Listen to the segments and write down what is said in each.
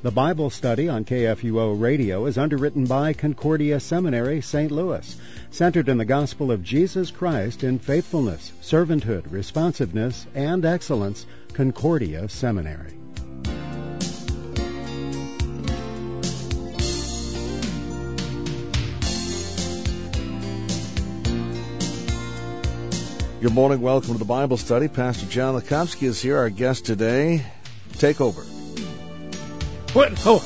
The Bible study on KFUO Radio is underwritten by Concordia Seminary, St. Louis, centered in the gospel of Jesus Christ in faithfulness, servanthood, responsiveness, and excellence. Concordia Seminary. Good morning. Welcome to the Bible study. Pastor John Lukomsky is here, our guest today. Take over. What? Oh.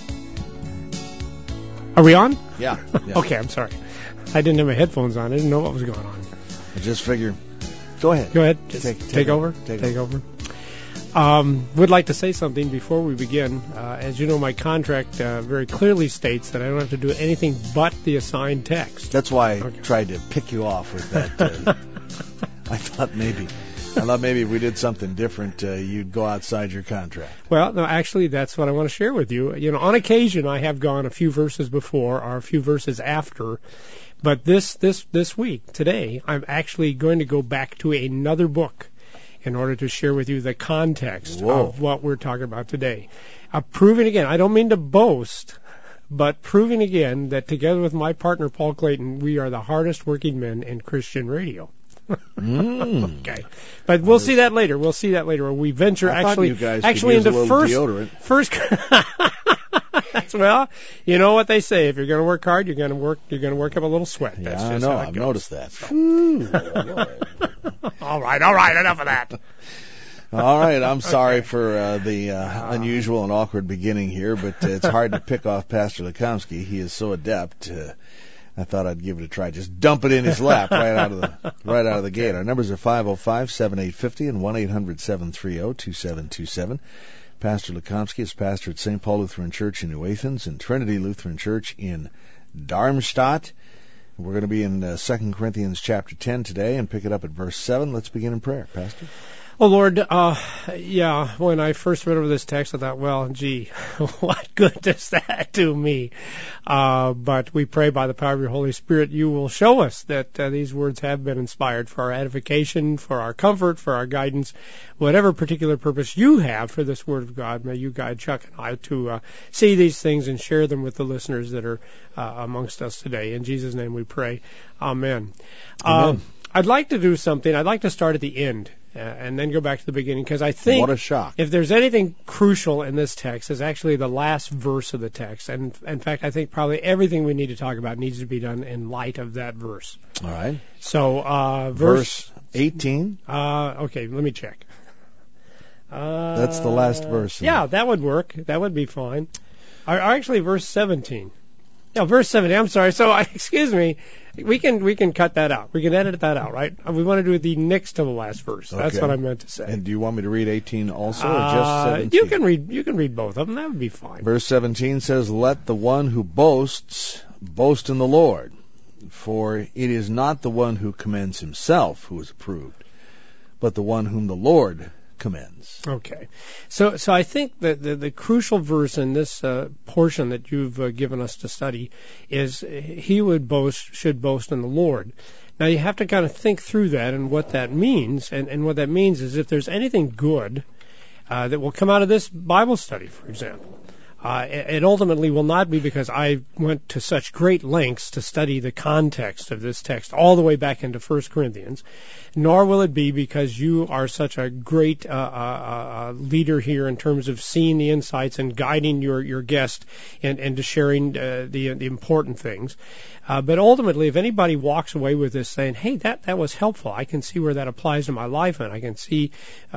Are we on? Yeah. Okay, I'm sorry. I didn't have my headphones on. I didn't know what was going on. I just figured. Go ahead. Go ahead. Just take over. Take over. Would like to say something before we begin. As you know, my contract very clearly states that I don't have to do anything but the assigned text. That's why I tried to pick you off with that. I thought maybe if we did something different, you'd go outside your contract. Well, no, actually, that's what I want to share with you. You know, on occasion, I have gone a few verses before or a few verses after, but this week, today, I'm actually going to go back to another book in order to share with you the context of what we're talking about today. Proving again, I don't mean to boast, but proving again that together with my partner, Paul Clayton, we are the hardest working men in Christian radio. Okay, but we'll see that later. When we venture actually into first. Well, you know what they say: if you're going to work hard, you're going to work up a little sweat. That's just how I've noticed that. All right, enough of that. All right, I'm sorry for the unusual and awkward beginning here, but it's hard to pick off Pastor Lukomsky. He is so adept. I thought I'd give it a try. Just dump it in his lap right out of the gate. Our numbers are 505-7850 and 1-800-730-2727. Pastor Lukomsky is pastor at St. Paul Lutheran Church in New Athens and Trinity Lutheran Church in Darmstadt. We're going to be in 2 Corinthians chapter 10 today and pick it up at verse 7. Let's begin in prayer, Pastor. Oh, Lord, when I first read over this text, I thought, well, gee, what good does that do me? But we pray by the power of your Holy Spirit, you will show us that these words have been inspired for our edification, for our comfort, for our guidance, whatever particular purpose you have for this Word of God. May you guide Chuck and I to see these things and share them with the listeners that are amongst us today. In Jesus' name we pray. Amen. I'd like to do something. I'd like to start at the end. And then go back to the beginning, because I think what a shock. If there's anything crucial in this text, it's actually the last verse of the text. And in fact, I think probably everything we need to talk about needs to be done in light of that verse. All right. So verse 18. Okay, let me check. That's the last verse. Yeah, that would work. That would be fine. Or actually, verse 17. Yeah, verse 17. I'm sorry. So, excuse me. We can cut that out. We can edit that out, right? We want to do the next to the last verse. Okay. That's what I meant to say. And do you want me to read 18 also, or just 17? You can read both of them. That would be fine. Verse 17 says, "Let the one who boasts boast in the Lord, for it is not the one who commends himself who is approved, but the one whom the Lord commends." Okay. So I think that the crucial verse in this portion that you've given us to study is he who should boast in the Lord. Now you have to kind of think through that and what that means. And what that means is if there's anything good that will come out of this Bible study, for example, it ultimately will not be because I went to such great lengths to study the context of this text all the way back into 1 Corinthians, nor will it be because you are such a great leader here in terms of seeing the insights and guiding your guest and to sharing the important things. But ultimately, if anybody walks away with this saying, hey, that was helpful, I can see where that applies to my life, and I can see,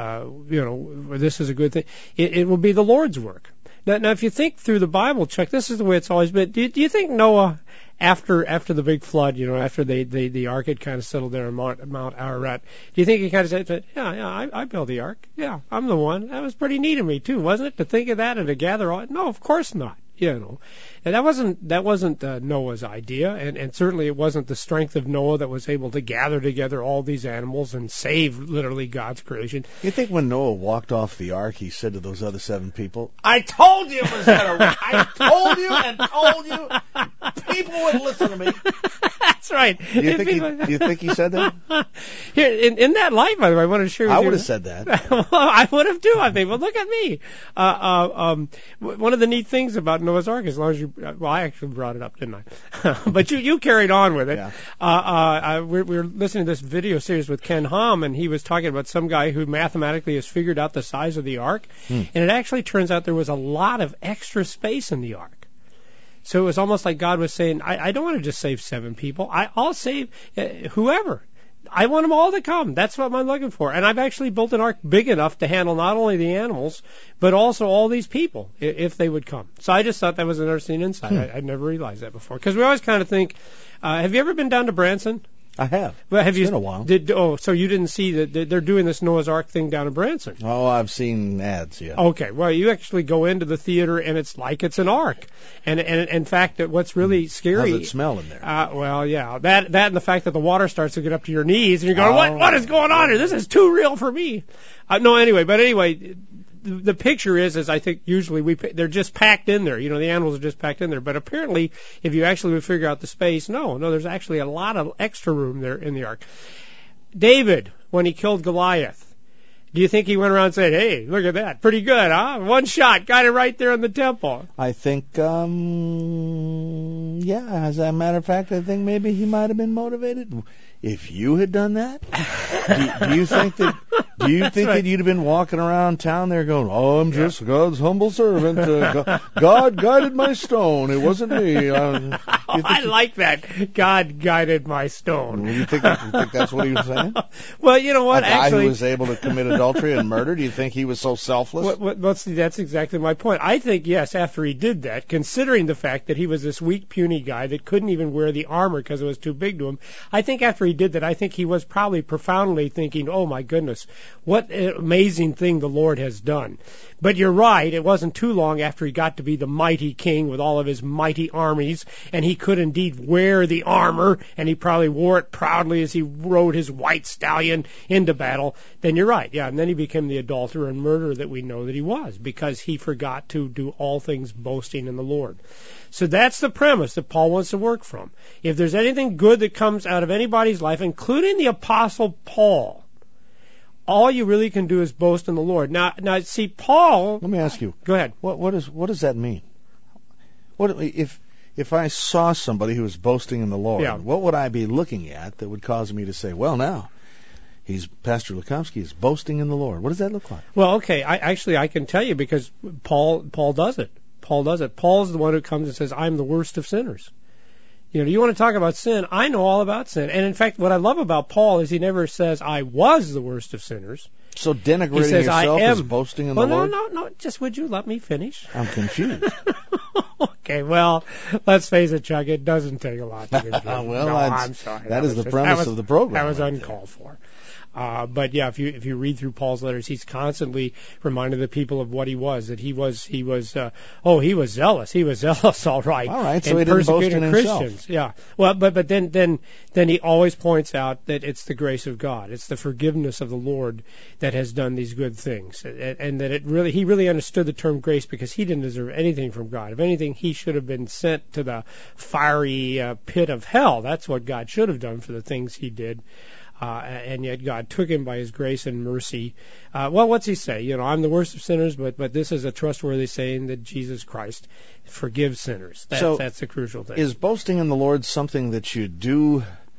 this is a good thing, it will be the Lord's work. Now, if you think through the Bible, Chuck, this is the way it's always been. Do you think Noah, after the big flood, after the ark had kind of settled there on Mount Ararat, do you think he kind of said, yeah, I built the ark. Yeah, I'm the one. That was pretty neat of me too, wasn't it? To think of that and to gather all. No, of course not. And that wasn't Noah's idea, and certainly it wasn't the strength of Noah that was able to gather together all these animals and save literally God's creation. You think when Noah walked off the ark, he said to those other 7 people, I told you it was going to, I told you and told you, people would listen to me. That's right. Do you think he said that? Here, in that light, by the way, I want to share with you. I would have said that. Well, I would have too, I think. Well, look at me. One of the neat things about Noah's Ark, as long as you, well, I actually brought it up, didn't I? But you carried on with it. Yeah. We were listening to this video series with Ken Hom, and he was talking about some guy who mathematically has figured out the size of the ark, and it actually turns out there was a lot of extra space in the ark. So it was almost like God was saying, I don't want to just save 7 people. I'll save whoever. I want them all to come. That's what I'm looking for. And I've actually built an ark big enough to handle not only the animals, but also all these people, if they would come. So I just thought that was an interesting insight. I'd never realized that before. Because we always kind of think, have you ever been down to Branson? I have. Well, It's been a while. So you didn't see that they're doing this Noah's Ark thing down in Branson? Oh, I've seen ads, yeah. Okay, well, you actually go into the theater and it's like it's an ark. And in fact, what's really scary... How's it smell in there? Well, yeah, that and the fact that the water starts to get up to your knees and you're going, what is going on here? This is too real for me. Anyway, the picture is I think usually they're just packed in there. You know, the animals are just packed in there. But apparently, if you actually would figure out the space, no, there's actually a lot of extra room there in the ark. David, when he killed Goliath, do you think he went around and said, hey, look at that, pretty good, huh? One shot, got it right there in the temple? I think, yeah, as a matter of fact, I think maybe he might have been motivated. If you had done that, do you think that that you'd have been walking around town there going, oh, I'm just God's humble servant. God guided my stone. It wasn't me. I like that. God guided my stone. You think that's what he was saying? Well, you know what? A guy who was able to commit adultery and murder, do you think he was so selfless? Well, see, that's exactly my point. I think, yes, after he did that, considering the fact that he was this weak, puny guy that couldn't even wear the armor because it was too big to him, I think after he did that, I think he was probably profoundly thinking, oh, my goodness, what an amazing thing the Lord has done. But you're right, it wasn't too long after he got to be the mighty king with all of his mighty armies, and he could indeed wear the armor, and he probably wore it proudly as he rode his white stallion into battle. Then you're right, yeah, and then he became the adulterer and murderer that we know that he was, because he forgot to do all things boasting in the Lord. So that's the premise that Paul wants to work from. If there's anything good that comes out of anybody's life, including the Apostle Paul, all you really can do is boast in the Lord. Now, see, Paul... Let me ask you. Go ahead. What does that mean? What if I saw somebody who was boasting in the Lord, what would I be looking at that would cause me to say, well, now, Pastor Lukomsky is boasting in the Lord. What does that look like? Well, okay, I can tell you because Paul does it. Paul does it. Paul's the one who comes and says, I'm the worst of sinners. You know, you want to talk about sin? I know all about sin. And in fact, what I love about Paul is he never says, I was the worst of sinners. So denigrating yourself is boasting in the Lord? No. Just would you let me finish? I'm confused. Okay, well, let's face it, Chuck, it doesn't take a lot to get I'm sorry. That is the premise of the program. That was uncalled for. But yeah, if you read through Paul's letters, he's constantly reminding the people of what he was. That he was zealous. He was zealous, all right. All right, so he didn't boast in himself. Christians. Yeah. Well, but then he always points out that it's the grace of God. It's the forgiveness of the Lord that has done these good things, and that he really understood the term grace because he didn't deserve anything from God. If anything, he should have been sent to the fiery pit of hell. That's what God should have done for the things he did. And yet God took him by his grace and mercy. Well, what's he say? You know, I'm the worst of sinners, but this is a trustworthy saying that Jesus Christ forgives sinners. That's the crucial thing. Is boasting in the Lord something that you do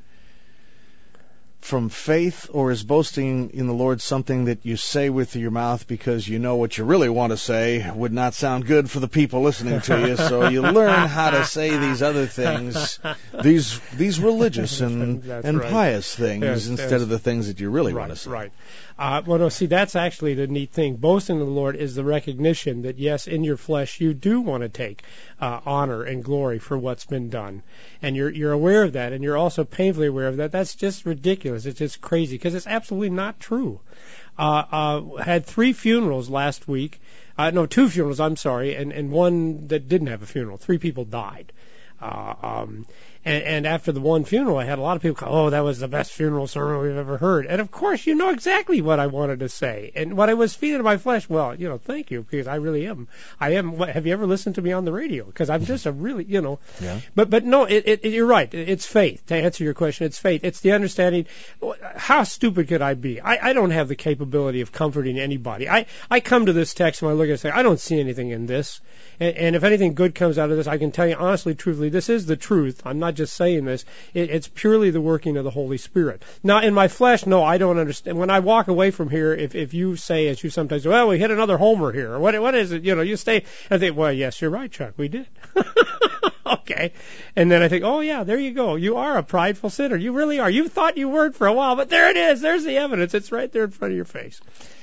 from faith, or is boasting in the Lord something that you say with your mouth because you know what you really want to say would not sound good for the people listening to you, so you learn how to say these other things, these religious and pious things instead of the things that you really want to say. Right. Well, no, see, that's actually the neat thing. Boasting in the Lord is the recognition that, yes, in your flesh you do want to take honor and glory for what's been done. And you're aware of that, and you're also painfully aware of that. That's just ridiculous. It's just crazy, because it's absolutely not true. Had 3 funerals last week. 2 funerals, I'm sorry, and one that didn't have a funeral. 3 people died. And after the one funeral I had, a lot of people go, oh, that was the best funeral sermon we've ever heard. And of course, you know exactly what I wanted to say. And what I was feeding my flesh, well, thank you, because I really am. Have you ever listened to me on the radio? Because I'm just a really, Yeah. But no, you're right. It's faith. To answer your question, it's faith. It's the understanding. How stupid could I be? I don't have the capability of comforting anybody. I come to this text and I look at it and say, I don't see anything in this. And if anything good comes out of this, I can tell you honestly, truthfully, this is the truth. I'm not just saying this. It's purely the working of the Holy Spirit. Now, in my flesh, no, I don't understand. When I walk away from here, if you say, as you sometimes do, well, we hit another homer here, or what is it? You stay, and I think, well, yes, you're right, Chuck, we did. Okay. And then I think, oh, yeah, there you go. You are a prideful sinner. You really are. You thought you weren't for a while, but there it is. There's the evidence. It's right there in front of your face.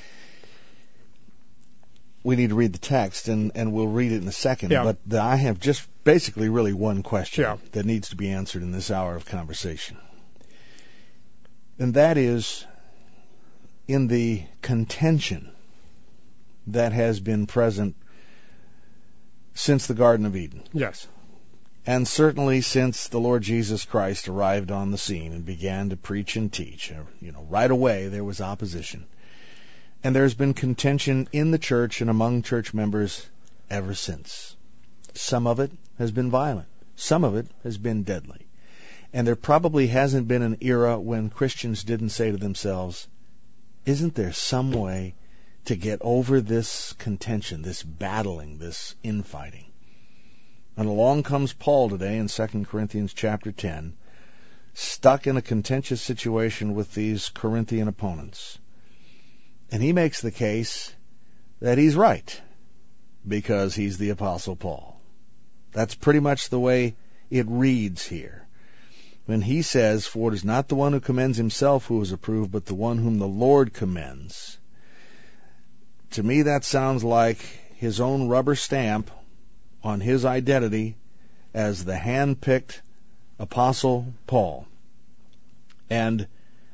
We need to read the text, and we'll read it in a second. Yeah. But I have just basically really one question Yeah. that needs to be answered in this hour of conversation. And that is, in the contention that has been present since the Garden of Eden, Yes. and certainly since the Lord Jesus Christ arrived on the scene and began to preach and teach, right away there was opposition. And there's been contention in the church and among church members ever since. Some of it has been violent. Some of it has been deadly. And there probably hasn't been an era when Christians didn't say to themselves, isn't there some way to get over this contention, this battling, this infighting? And along comes Paul today in 2 Corinthians chapter 10, stuck in a contentious situation with these Corinthian opponents. And he makes the case that he's right, because he's the Apostle Paul. That's pretty much the way it reads here. When he says, for it is not the one who commends himself who is approved, but the one whom the Lord commends. To me, that sounds like his own rubber stamp on his identity as the hand-picked Apostle Paul. And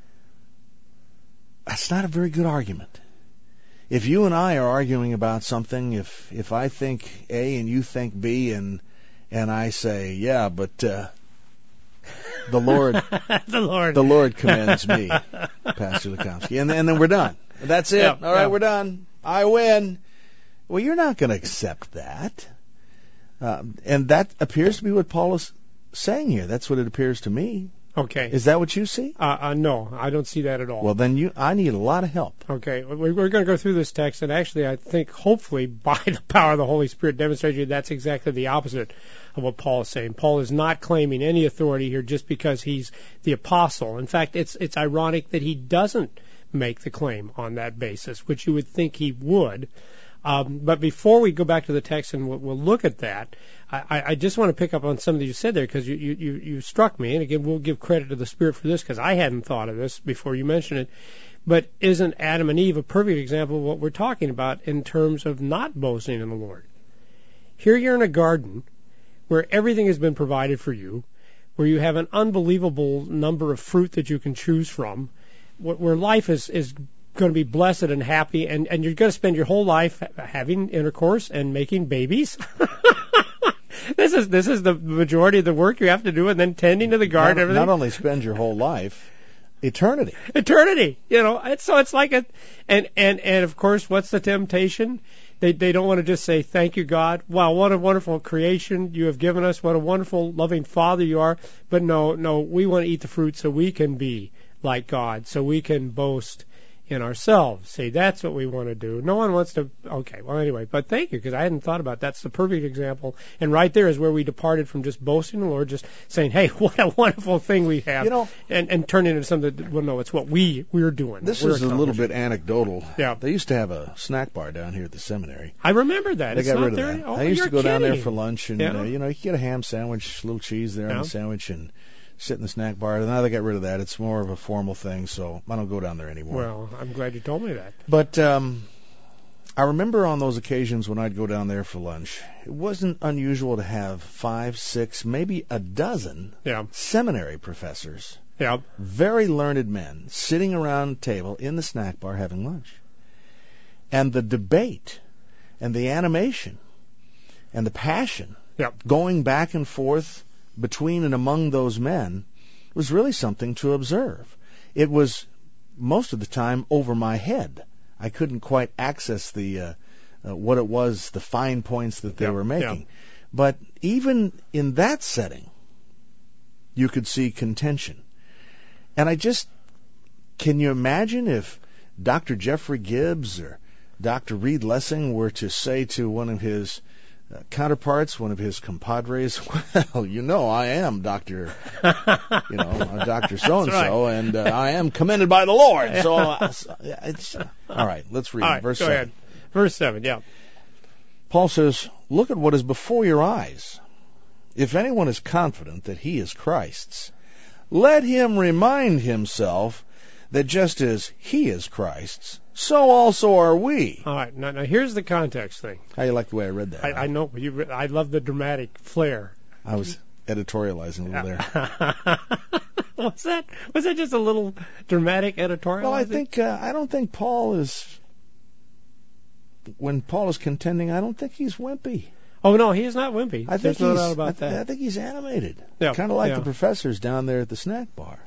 that's not a very good argument. If you and I are arguing about something, if I think A and you think B, and I say, yeah, but the Lord the Lord commends me, Pastor Lukomsky, and then we're done. That's it. All right, we're done. I win. Well, you're not going to accept that. And that appears to be what Paul is saying here. That's what it appears to me. Okay. Is that what you see? No, I don't see that at all. Well, then I need a lot of help. Okay, we're going to go through this text, and actually I think hopefully by the power of the Holy Spirit demonstrate to you that's exactly the opposite of what Paul is saying. Paul is not claiming any authority here just because he's the apostle. In fact, it's ironic that he doesn't make the claim on that basis, which you would think he would. But before we go back to the text and we'll look at that, I just want to pick up on something you said there, because you struck me, and again, we'll give credit to the Spirit for this, because I hadn't thought of this before you mentioned it. But isn't Adam and Eve a perfect example of what we're talking about in terms of not boasting in the Lord? Here you're in a garden where everything has been provided for you, where you have an unbelievable number of fruit that you can choose from, where life is going to be blessed and happy, and you're going to spend your whole life having intercourse and making babies. This is the majority of the work you have to do, and then tending to the garden. Everything. Not only spend your whole life, eternity. It's like a, and of course, what's the temptation? They don't want to just say, thank you, God. Wow, what a wonderful creation you have given us. What a wonderful, loving Father you are. But no, we want to eat the fruit so we can be like God, so we can boast in ourselves. See, that's what we want to do. No one wants to. Okay, well, anyway, but thank you, because I hadn't thought about it. That's the perfect example. And right there is where we departed from just boasting in the Lord, just saying, hey, what a wonderful thing we have, and turning into something that, well, no, it's what we're doing. This is a little bit anecdotal. Yeah. They used to have a snack bar down here at the seminary. I remember that. They got rid of that. Oh, I used to go down there for lunch, and you could get a ham sandwich, a little cheese there on the sandwich, and sit in the snack bar. Now they got rid of that. It's more of a formal thing, so I don't go down there anymore. Well, I'm glad you told me that. But I remember on those occasions when I'd go down there for lunch, it wasn't unusual to have 5, 6, maybe a dozen seminary professors, very learned men, sitting around a table in the snack bar having lunch. And the debate and the animation and the passion going back and forth between and among those men was really something to observe. It was most of the time over my head. I couldn't quite access the what it was, the fine points that they were making. But even in that setting, you could see contention. And can you imagine if Dr. Jeffrey Gibbs or Dr. Reed Lessing were to say to one of his counterparts, one of his compadres, well, I am Dr. Dr. So-and-so, right. and I am commended by the Lord. So, it's all right. Let's read verse 7. Ahead. Verse 7, yeah. Paul says, "Look at what is before your eyes. If anyone is confident that he is Christ's, let him remind himself that just as he is Christ's, so also are we." All right. Now here's the context thing. How you like the way I read that? I know, but I love the dramatic flair. I was editorializing a little there. Was that just a little dramatic editorializing? Well, I don't think Paul is. When Paul is contending, I don't think he's wimpy. Oh no, he is not wimpy. There's no doubt about that. I think he's animated. Yeah, kind of like the professors down there at the snack bar.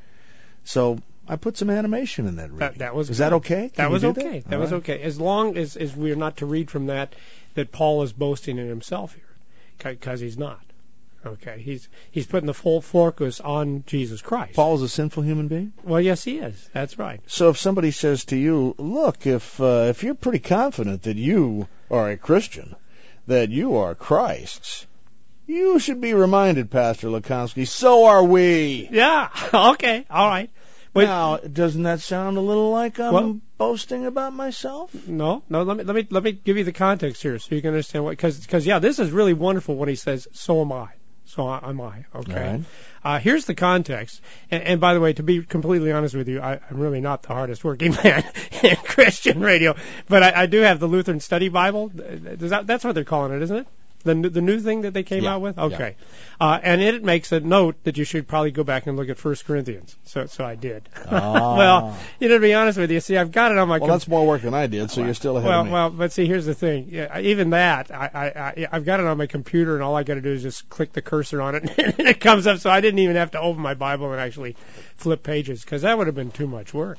So I put some animation in that reading. Is that okay? That was okay. That was okay. As long as we're not to read from that Paul is boasting in himself here, because he's not. Okay, he's putting the full focus on Jesus Christ. Paul is a sinful human being? Well, yes, he is. That's right. So if somebody says to you, look, if you're pretty confident that you are a Christian, that you are Christ's, you should be reminded, Pastor Lukomsky, so are we. Yeah, okay, all right. But now, doesn't that sound a little like I'm boasting about myself? No. Let me give you the context here so you can understand what. Because this is really wonderful when he says, "So am I." So am I. Okay. Right. Here's the context. And by the way, to be completely honest with you, I'm really not the hardest working man in Christian radio, but I do have the Lutheran Study Bible. That's what they're calling it, isn't it? The new thing that they came out with? Okay. Yeah. And it makes a note that you should probably go back and look at 1 Corinthians. So I did. Well, to be honest with you, see, I've got it on my computer. Well, that's more work than I did, so you're still ahead of me. Well, but see, here's the thing. Yeah, even that, I've got it on my computer, and all I got to do is just click the cursor on it, and it comes up, so I didn't even have to open my Bible and actually flip pages, because that would have been too much work.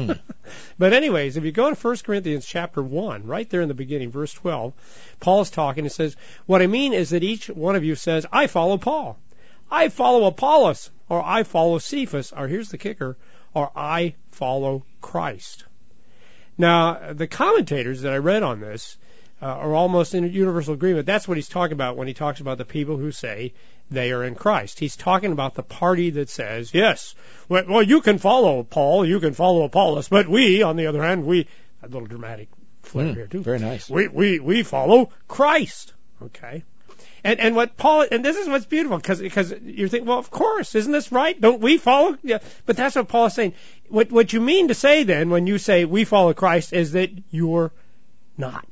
But anyways, if you go to 1 Corinthians chapter 1, right there in the beginning, verse 12, Paul's talking and says, "What I mean is that each one of you says, I follow Paul, I follow Apollos, or I follow Cephas," or here's the kicker, "or I follow Christ." Now, the commentators that I read on this are almost in universal agreement. That's what he's talking about when he talks about the people who say they are in Christ. He's talking about the party that says, yes, well, you can follow Paul, you can follow Apollos, but we, on the other hand, a little dramatic flair here too. Very nice. We follow Christ. Okay. And what Paul, and this is what's beautiful, because you think, well, of course, isn't this right? Don't we follow? Yeah. But that's what Paul is saying. What you mean to say then when you say we follow Christ is that you're not.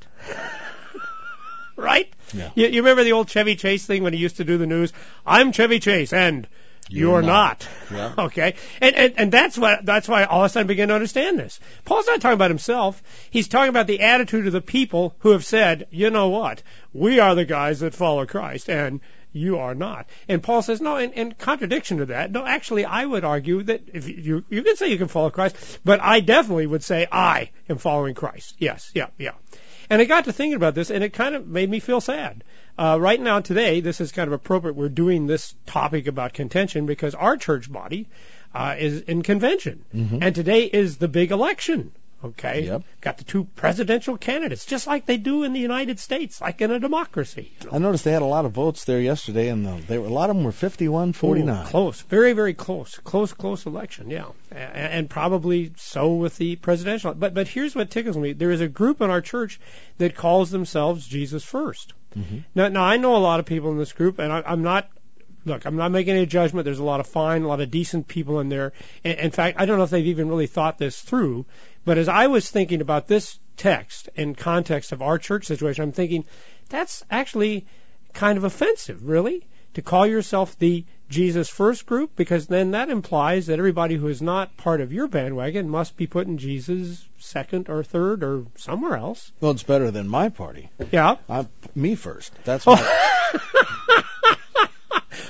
Right? Yeah. You remember the old Chevy Chase thing when he used to do the news? I'm Chevy Chase and you're not. Yeah. Okay? And that's why all of a sudden I begin to understand this. Paul's not talking about himself. He's talking about the attitude of the people who have said, you know what? We are the guys that follow Christ and you are not. And Paul says, no, in contradiction to that, no, actually I would argue that if you can say you can follow Christ, but I definitely would say I am following Christ. Yes, yeah. And I got to thinking about this, and it kind of made me feel sad. Right now, today, this is kind of appropriate. We're doing this topic about contention because our church body is in convention. Mm-hmm. And today is the big election. Okay? Yep. Got the two presidential candidates, just like they do in the United States, like in a democracy. You know? I noticed they had a lot of votes there yesterday, and a lot of them were 51-49. Close. Very, very close. Close election, yeah. And probably so with the presidential. But here's what tickles me. There is a group in our church that calls themselves Jesus First. Mm-hmm. Now, I know a lot of people in this group, and I'm not making any judgment. There's a lot of decent people in there. In fact, I don't know if they've even really thought this through. But as I was thinking about this text in context of our church situation, I'm thinking that's actually kind of offensive, really, to call yourself the Jesus First group, because then that implies that everybody who is not part of your bandwagon must be putting Jesus second or third or somewhere else. Well, it's better than my party. Yeah. Me first. That's my...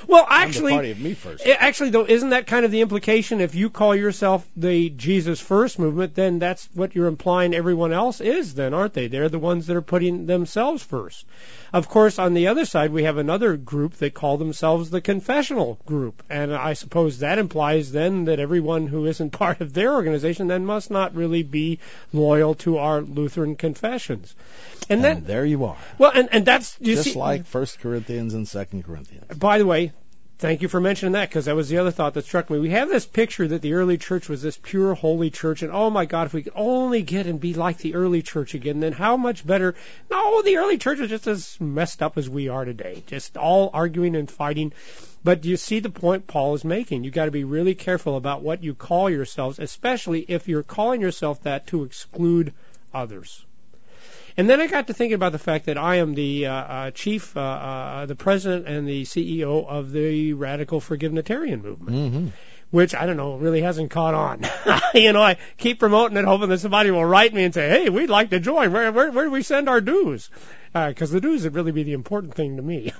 Well, I'm actually, the party of me first. Actually, though, isn't that kind of the implication? If you call yourself the Jesus First movement, then that's what you're implying everyone else is, then, aren't they? They're the ones that are putting themselves first. Of course, on the other side, we have another group that call themselves the confessional group, and I suppose that implies then that everyone who isn't part of their organization then must not really be loyal to our Lutheran confessions. And then there you are. Well, and that's just like 1 Corinthians and 2 Corinthians. By the way, thank you for mentioning that, because that was the other thought that struck me. We have this picture that the early church was this pure, holy church, and oh my God, if we could only get and be like the early church again, then how much better. No, the early church was just as messed up as we are today, just all arguing and fighting. But do you see the point Paul is making? You've got to be really careful about what you call yourselves, especially if you're calling yourself that to exclude others. And then I got to thinking about the fact that I am the the president and the CEO of the Radical Forgivenitarian movement, which, I don't know, really hasn't caught on. I keep promoting it, hoping that somebody will write me and say, hey, we'd like to join. Where do we send our dues? Because the dues would really be the important thing to me.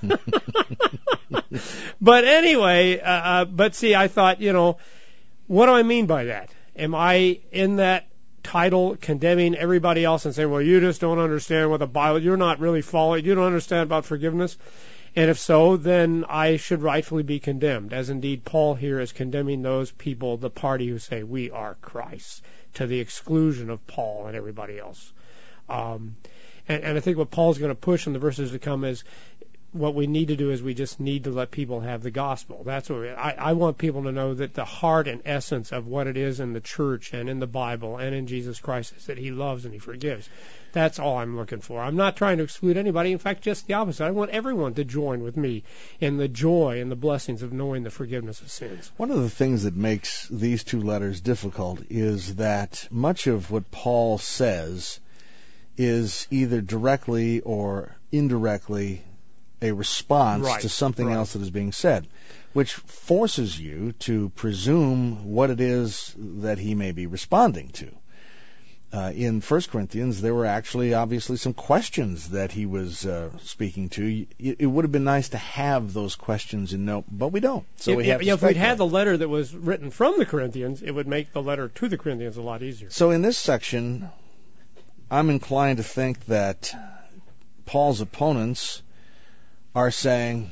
But anyway, but see, I thought, what do I mean by that? Am I in that title condemning everybody else and saying, well, you just don't understand what the Bible, you're not really following, you don't understand about forgiveness? And if so, then I should rightfully be condemned, as indeed Paul here is condemning those people, the party who say we are Christ, to the exclusion of Paul and everybody else. And I think what Paul's going to push in the verses to come is what we need to do is we just need to let people have the gospel. That's what I want people to know, that the heart and essence of what it is in the church and in the Bible and in Jesus Christ is that he loves and he forgives. That's all I'm looking for. I'm not trying to exclude anybody. In fact, just the opposite. I want everyone to join with me in the joy and the blessings of knowing the forgiveness of sins. One of the things that makes these two letters difficult is that much of what Paul says is either directly or indirectly a response to something else that is being said, which forces you to presume what it is that he may be responding to. In 1 Corinthians, there were actually obviously some questions that he was speaking to. It would have been nice to have those questions in note, but we don't. So we have to if we'd had the letter that was written from the Corinthians, it would make the letter to the Corinthians a lot easier. So in this section, I'm inclined to think that Paul's opponents are saying,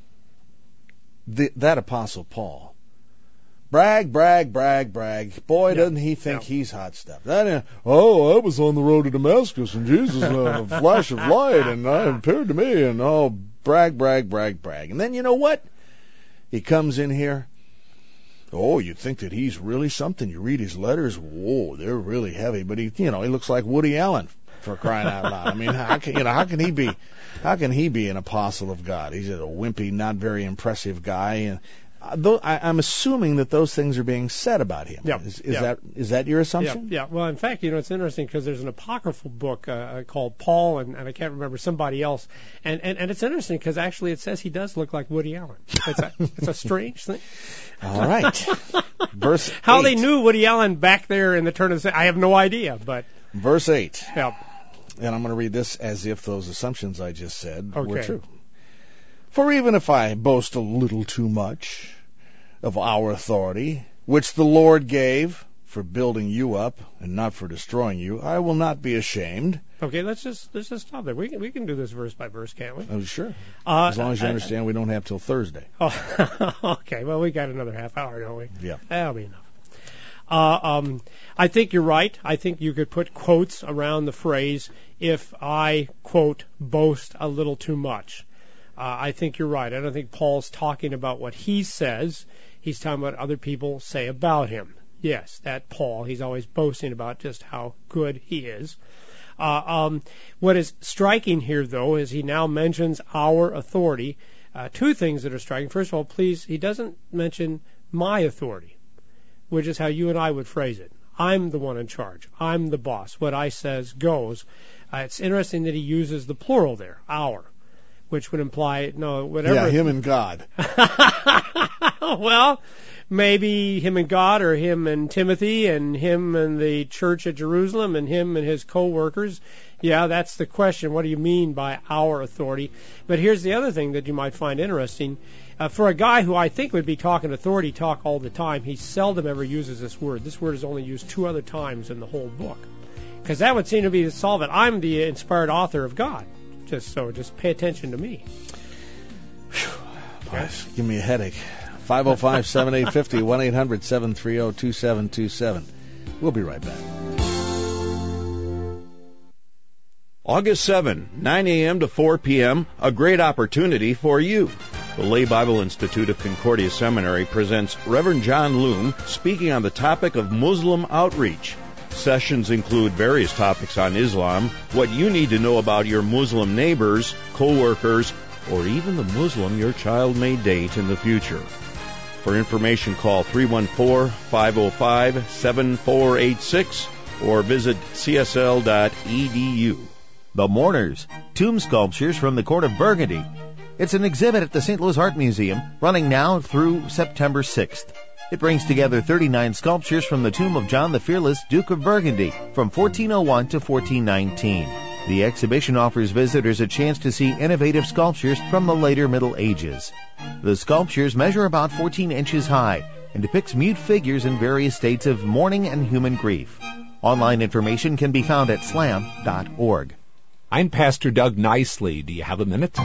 that Apostle Paul, brag, brag, brag, brag. Boy, doesn't he think he's hot stuff. I was on the road to Damascus, and Jesus a flash of light, and I appeared to me, and brag, brag, brag, brag. And then you know what? He comes in here. Oh, you'd think that he's really something. You read his letters, whoa, they're really heavy. But he looks like Woody Allen, for crying out loud. I mean, how can he be an apostle of God? He's a wimpy, not very impressive guy. And I'm assuming that those things are being said about him. Is that your assumption? Yeah. Well, in fact, it's interesting because there's an apocryphal book called Paul, and I can't remember somebody else. And it's interesting because actually it says he does look like Woody Allen. It's a strange thing. All right. Verse 8. How they knew Woody Allen back there in the turn of the century, I have no idea. But Verse 8. Yeah. And I'm going to read this as if those assumptions I just said were true. For even if I boast a little too much of our authority, which the Lord gave for building you up and not for destroying you, I will not be ashamed. Okay, let's just stop there. We can do this verse by verse, can't we? Oh, sure. As long as you understand we don't have till Thursday. Oh, okay. Well, we got another half hour, don't we? Yeah. That'll be enough. I think you're right. I think you could put quotes around the phrase, if I, quote, boast a little too much. I think you're right. I don't think Paul's talking about what he says. He's talking about what other people say about him. Yes, that Paul, he's always boasting about just how good he is. What is striking here, though, is he now mentions our authority. Two things that are striking. First of all, please, he doesn't mention my authority, which is how you and I would phrase it. I'm the one in charge. I'm the boss. What I says goes. It's interesting that he uses the plural there, our, which would imply, no, whatever. Yeah, him and God. Well, maybe him and God, or him and Timothy, and him and the church at Jerusalem, and him and his co-workers. Yeah, that's the question. What do you mean by our authority? But here's the other thing that you might find interesting. For a guy who I think would be talking authority talk all the time, he seldom ever uses this word. This word is only used 2 other times in the whole book. Because that would seem to be to solve it. I'm the inspired author of God. Just pay attention to me. Gosh, give me a headache. 505-7850, 1-800-730-2727. We'll be right back. August 7, 9 a.m. to 4 p.m., a great opportunity for you. The Lay Bible Institute of Concordia Seminary presents Reverend John Loom speaking on the topic of Muslim outreach. Sessions include various topics on Islam, what you need to know about your Muslim neighbors, co-workers, or even the Muslim your child may date in the future. For information, call 314-505-7486 or visit csl.edu. The Mourners, tomb sculptures from the court of Burgundy. It's an exhibit at the St. Louis Art Museum, running now through September 6th. It brings together 39 sculptures from the tomb of John the Fearless, Duke of Burgundy, from 1401 to 1419. The exhibition offers visitors a chance to see innovative sculptures from the later Middle Ages. The sculptures measure about 14 inches high and depicts mute figures in various states of mourning and human grief. Online information can be found at slam.org. I'm Pastor Doug Nicely. Do you have a minute?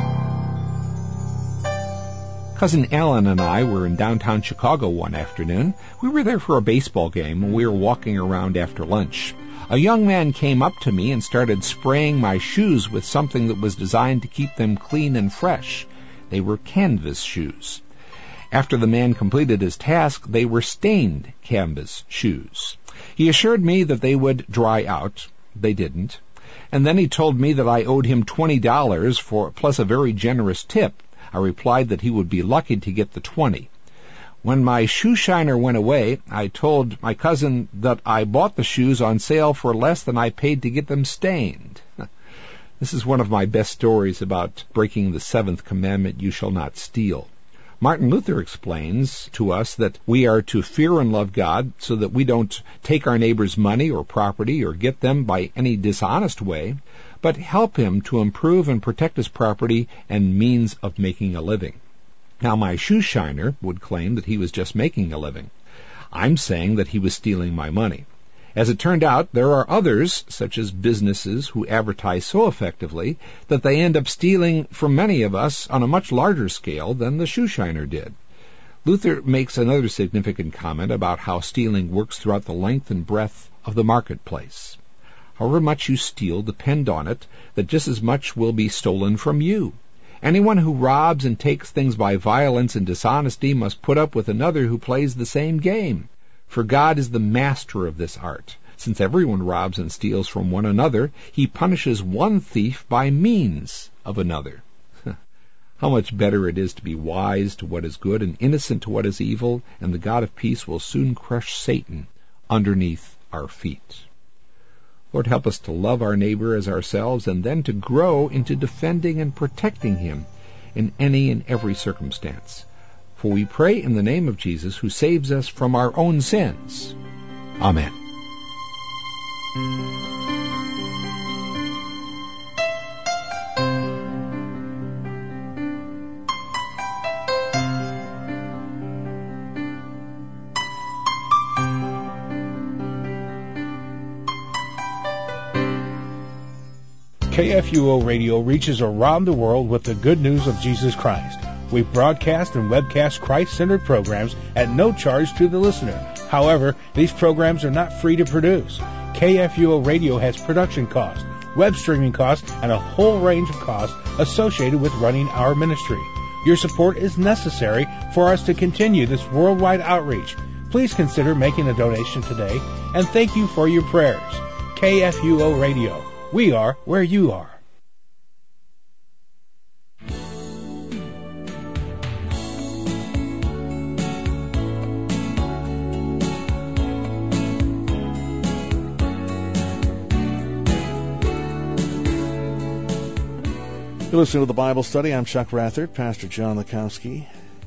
Cousin Alan and I were in downtown Chicago one afternoon. We were there for a baseball game, and we were walking around after lunch. A young man came up to me and started spraying my shoes with something that was designed to keep them clean and fresh. They were canvas shoes. After the man completed his task, they were stained canvas shoes. He assured me that they would dry out. They didn't. And then he told me that I owed him $20 plus a very generous tip. I replied that he would be lucky to get the 20. When my shoe shiner went away, I told my cousin that I bought the shoes on sale for less than I paid to get them stained. This is one of my best stories about breaking the 7th commandment, you shall not steal. Martin Luther explains to us that we are to fear and love God so that we don't take our neighbor's money or property or get them by any dishonest way, but help him to improve and protect his property and means of making a living. Now, my shoe shiner would claim that he was just making a living. I'm saying that he was stealing my money. As it turned out, there are others, such as businesses, who advertise so effectively that they end up stealing from many of us on a much larger scale than the shoe shiner did. Luther makes another significant comment about how stealing works throughout the length and breadth of the marketplace. However much you steal, depend on it that just as much will be stolen from you. Anyone who robs and takes things by violence and dishonesty must put up with another who plays the same game. For God is the master of this art. Since everyone robs and steals from one another, he punishes one thief by means of another. How much better it is to be wise to what is good and innocent to what is evil, and the God of peace will soon crush Satan underneath our feet. Lord, help us to love our neighbor as ourselves and then to grow into defending and protecting him in any and every circumstance. For we pray in the name of Jesus, who saves us from our own sins. Amen. KFUO Radio reaches around the world with the good news of Jesus Christ. We broadcast and webcast Christ-centered programs at no charge to the listener. However, these programs are not free to produce. KFUO Radio has production costs, web streaming costs, and a whole range of costs associated with running our ministry. Your support is necessary for us to continue this worldwide outreach. Please consider making a donation today, and thank you for your prayers. KFUO Radio. We are where you are. You're listening to the Bible Study. I'm Chuck Rathert, Pastor John Lukowski.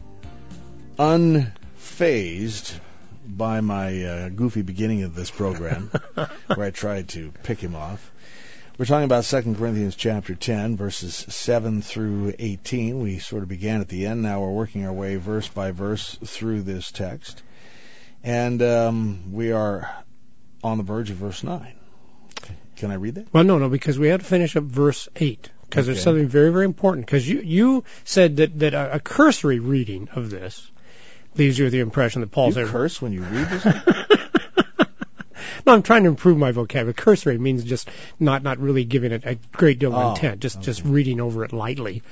Unfazed by my goofy beginning of this program, where I tried to pick him off. We're talking about 2 Corinthians chapter 10, verses 7 through 18. We sort of began at the end. Now we're working our way verse by verse through this text. And we are on the verge of verse 9. Can I read that? Well, no, because we had to finish up verse 8. Because there's something very, very important. Because you said that a cursory reading of this leaves you with the impression that Paul's... You curse when you read this? No, I'm trying to improve my vocabulary. Cursory means just not really giving it a great deal of intent, just reading over it lightly.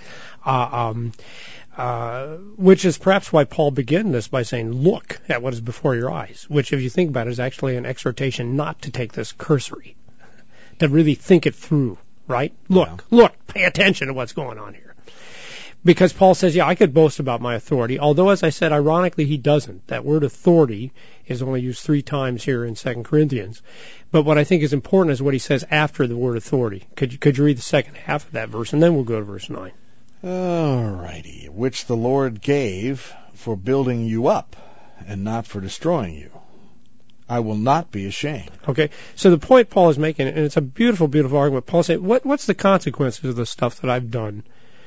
Which is perhaps why Paul began this by saying, look at what is before your eyes, which, if you think about it, is actually an exhortation not to take this cursory, to really think it through. Right? Look, pay attention to what's going on here. Because Paul says, I could boast about my authority, although, as I said, ironically, he doesn't. That word authority is only used 3 times here in 2 Corinthians. But what I think is important is what he says after the word authority. Could you read the second half of that verse, and then we'll go to verse 9. All righty. Which the Lord gave for building you up, and not for destroying you. I will not be ashamed. Okay, so the point Paul is making, and it's a beautiful, beautiful argument. Paul said, what's the consequences of the stuff that I've done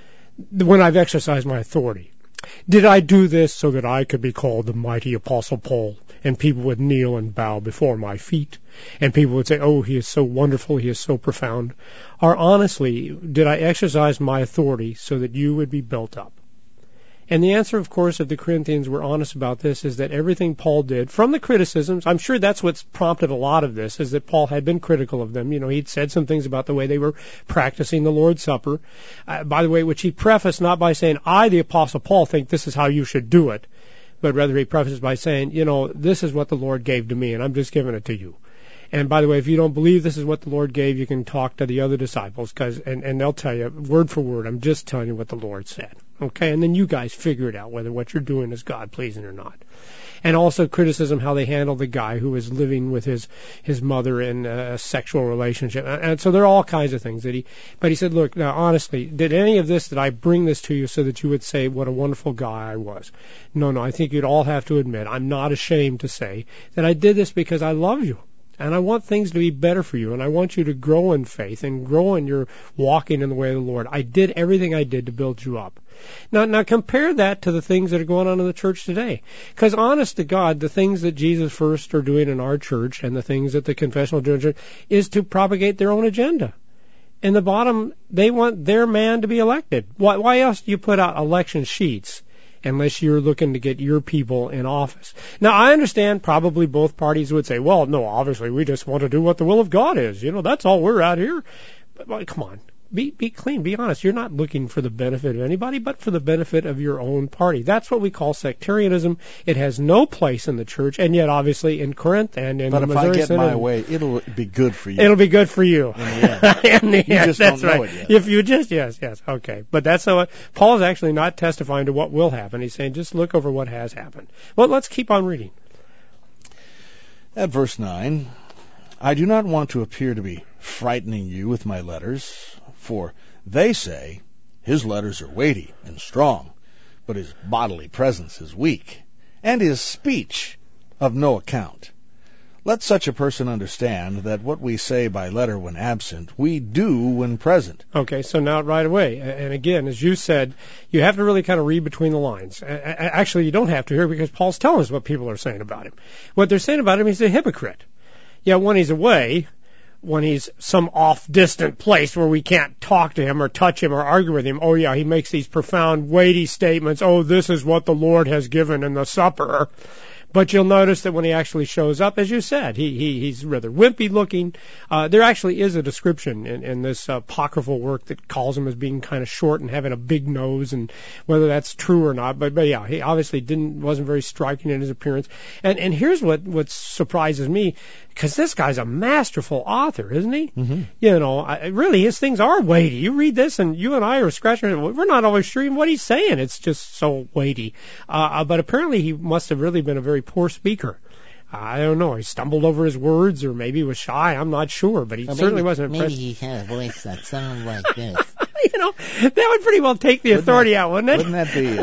when I've exercised my authority? Did I do this so that I could be called the mighty Apostle Paul, and people would kneel and bow before my feet, and people would say, oh, he is so wonderful, he is so profound? Or honestly, did I exercise my authority so that you would be built up? And the answer, of course, if the Corinthians were honest about this, is that everything Paul did, from the criticisms, I'm sure that's what's prompted a lot of this, is that Paul had been critical of them. He'd said some things about the way they were practicing the Lord's Supper, by the way, which he prefaced not by saying, I, the Apostle Paul, think this is how you should do it, but rather he prefaced by saying, this is what the Lord gave to me, and I'm just giving it to you. And by the way, if you don't believe this is what the Lord gave, you can talk to the other disciples, and they'll tell you word for word, I'm just telling you what the Lord said. Okay, and then you guys figure it out, whether what you're doing is God-pleasing or not. And also criticism how they handled the guy who was living with his mother in a sexual relationship. And so there are all kinds of things but he said, look, now honestly, did any of this, did I bring this to you so that you would say what a wonderful guy I was? No, I think you'd all have to admit, I'm not ashamed to say that I did this because I love you. And I want things to be better for you, and I want you to grow in faith and grow in your walking in the way of the Lord. I did everything I did to build you up. Now compare that to the things that are going on in the church today. Because honest to God, the things that Jesus first are doing in our church and the things that the confessional church is to propagate their own agenda. And the bottom, they want their man to be elected. Why else do you put out election sheets? Unless you're looking to get your people in office. Now, I understand probably both parties would say, well, no, obviously we just want to do what the will of God is. That's all we're out here. But come on, be clean, be honest. You're not looking for the benefit of anybody, but for the benefit of your own party. That's what we call sectarianism. It has no place in the church, and yet obviously in Corinth and in the Missouri Synod. But if I get my way, it'll be good for you. It'll be good for you. In the end. In the end. Just that's don't right. Know it yet. If you just, yes, okay. But that's how Paul is actually not testifying to what will happen. He's saying just look over what has happened. Well, let's keep on reading. At verse 9, I do not want to appear to be frightening you with my letters, for they say his letters are weighty and strong, but his bodily presence is weak, and his speech of no account. Let such a person understand that what we say by letter when absent, we do when present. Okay, so now right away, and again, as you said, you have to really kind of read between the lines. Actually, you don't have to here because Paul's telling us what people are saying about him. What they're saying about him, he's a hypocrite. Yeah, when he's away, when he's some off-distant place where we can't talk to him or touch him or argue with him, oh yeah, he makes these profound, weighty statements, oh, this is what the Lord has given in the supper. But you'll notice that when he actually shows up, as you said, he's rather wimpy looking. There actually is a description in this apocryphal work that calls him as being kind of short and having a big nose, and whether that's true or not. But yeah, he obviously wasn't very striking in his appearance. And here's what surprises me, because this guy's a masterful author, isn't he? Mm-hmm. Really, his things are weighty. You read this, and you and I are scratching. We're not always sure what he's saying. It's just so weighty. But apparently, he must have really been a very poor speaker. I don't know. He stumbled over his words, or maybe he was shy. I'm not sure, but he certainly wasn't impressed. Maybe he had a voice that sounded like this. That would pretty well take the authority out, wouldn't it? Wouldn't that be?